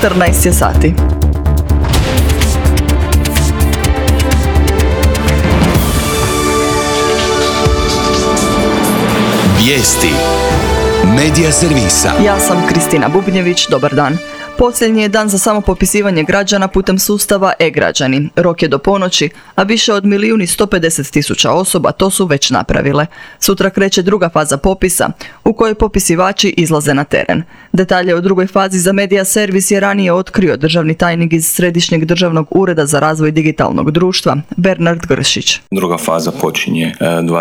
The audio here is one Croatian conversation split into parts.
14 je sati. Vijesti Medija servisa. Ja sam Kristina Bubnjević, dobar dan. Posljednji je dan za samopopisivanje građana putem sustava e-građani. Rok je do ponoći, a više od 1.150.000 osoba to su već napravile. Sutra kreće druga faza popisa, u kojoj popisivači izlaze na teren. Detalje o drugoj fazi za Medija servis je ranije otkrio državni tajnik iz Središnjeg državnog ureda za razvoj digitalnog društva, Bernard Gršić. Druga faza počinje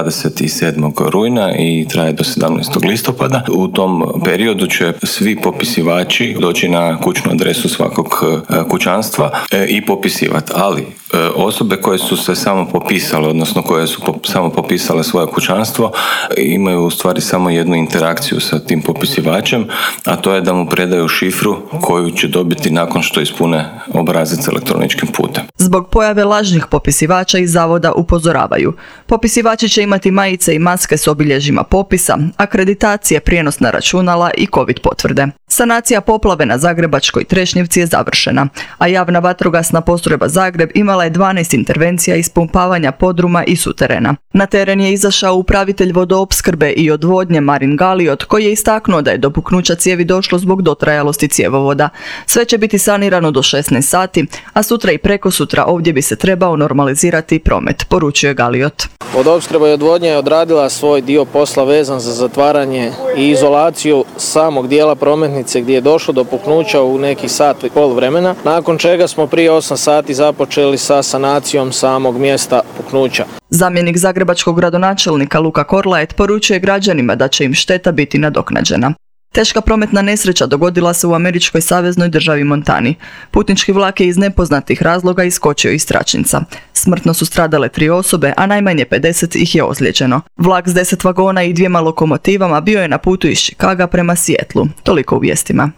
27. rujna i traje do 17. listopada. U tom periodu će svi popisivači doći na kućnu adresu svakog kućanstva i popisivati. Ali osobe koje su se samo popisale, odnosno koje su samo popisale svoje kućanstvo, imaju u stvari samo jednu interakciju sa tim popisivačem, a to je da mu predaju šifru koju će dobiti nakon što ispune obrazac elektroničkim putem. Zbog pojave lažnih popisivača iz zavoda upozoravaju. Popisivači će imati majice i maske s obilježjima popisa, akreditacije, prijenosna računala i COVID potvrde. Sanacija poplave na Zagrebačkoj Trešnjevci je završena, a javna vatrogasna postrojba Zagreb imala je 12 intervencija ispumpavanja podruma i suterena. Na teren je izašao upravitelj vodoopskrbe i odvodnje Marin Galiot, koji je istaknuo da je do puknuća cijevi došlo zbog dotrajalosti cjevovoda. Sve će biti sanirano do 16 sati, a sutra i prekosutra ovdje bi se trebao normalizirati promet, poručuje Galiot. Vodoopskrba i odvodnja je odradila svoj dio posla vezan za zatvaranje i izolaciju samog dijela prometnice gdje je došlo do puknuća u neki sat i pol vremena, nakon čega smo prije 8 sati započeli sa sanacijom samog mjesta puknuća. Zamjenik zagrebačkog gradonačelnika Luka Korlaet poručuje građanima da će im šteta biti nadoknađena. Teška prometna nesreća dogodila se u američkoj saveznoj državi Montani. Putnički vlak je iz nepoznatih razloga iskočio iz tračnica. Smrtno su stradale 3 osobe, a najmanje 50 ih je ozlijeđeno. Vlak s 10 vagona i 2 lokomotivama bio je na putu iz Chicaga prema Sijetlu. Toliko u vijestima.